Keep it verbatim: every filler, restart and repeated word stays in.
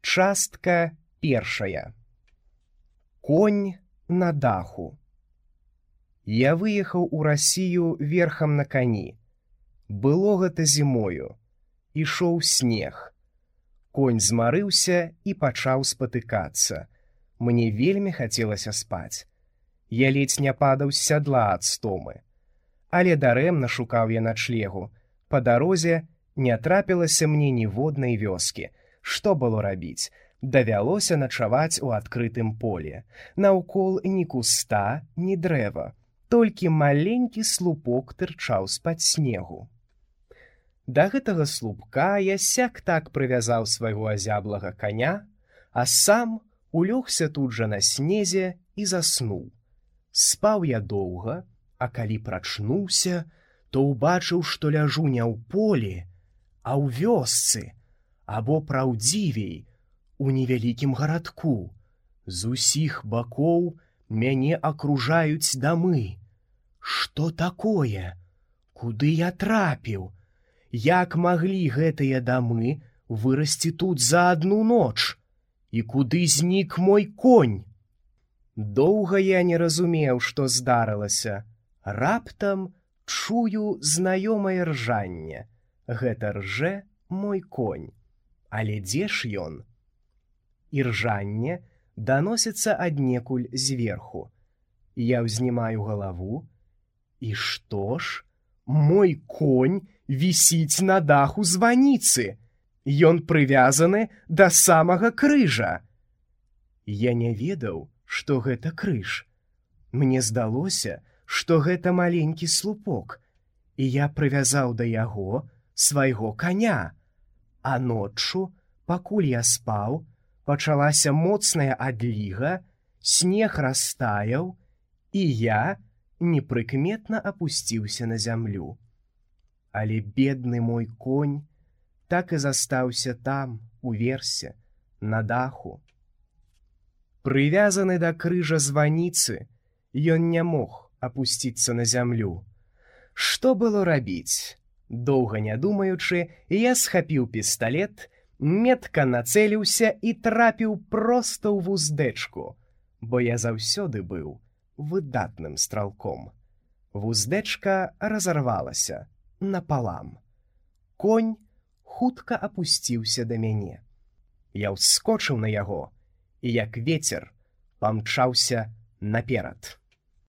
Частка першая. Конь на даху. Я выехаў у Расію верхам на кані. Было гэта зімою. Ішоў снег. Конь змарыўся і пачаў спатыкацца. Мне вельмі хацелася спаць. Я ледзь не падаў з сядла ад стомы. Але дарэмна шукаў я начлегу. Па дарозе не трапілася мне ніводнай вёскі. Што было рабіць? Давялося начаваць у адкрытым поле. Наўкол ні куста, ні дрэва. Толькі маленькі слупок тырчаў з-пад снегу. Да гэтага слупка я сяк-так прывязаў свайго азяблага каня, а сам улёгся тут жа на снезе і заснуў. Спаў я доўга, а калі прачнуўся, то ўбачыў, што ляжу не ў полі, а ў вёсцы, або праўдзівей, у невялікім гарадку. З усіх бакоў мяне акружаюць дамы. Што такое? Куды я трапіў? Як маглі гэтыя дамы вырасці тут за адну ноч? І куды знік мой конь? Доўга я не разумеў, што здарылася. Раптам чую знаёмае ржанне. Гэта ржэ мой конь. Але дзе ж ён? І ржанне даносіцца аднекуль зверху. Я ўзнімаю галаву. І што ж? Мой конь вісіць на даху званіцы. Ён прывязаны да самага крыжа. Я не ведаў, што гэта крыж. Мне здалося, што гэта маленькі слупок, і я прывязаў да яго свайго каня. А ноччу, пакуль я спаў, пачалася моцная адліга, снег растаяў, і я непрыкметна апусціўся на зямлю. Але бедны мой конь так і застаўся там, уверсе, на даху. Прывязаны да крыжа званіцы, ён не мог апусціцца на зямлю. Што было рабіць? Доўга не думаючы, я схапіў пісталет, метка нацэліўся і трапіў проста ў вуздэчку, бо я заўсёды быў выдатным стралком. Вуздэчка разарвалася напалам. Конь хутка апусціўся да мяне. Я ўскочыў на яго і, як вецер, памчаўся наперад.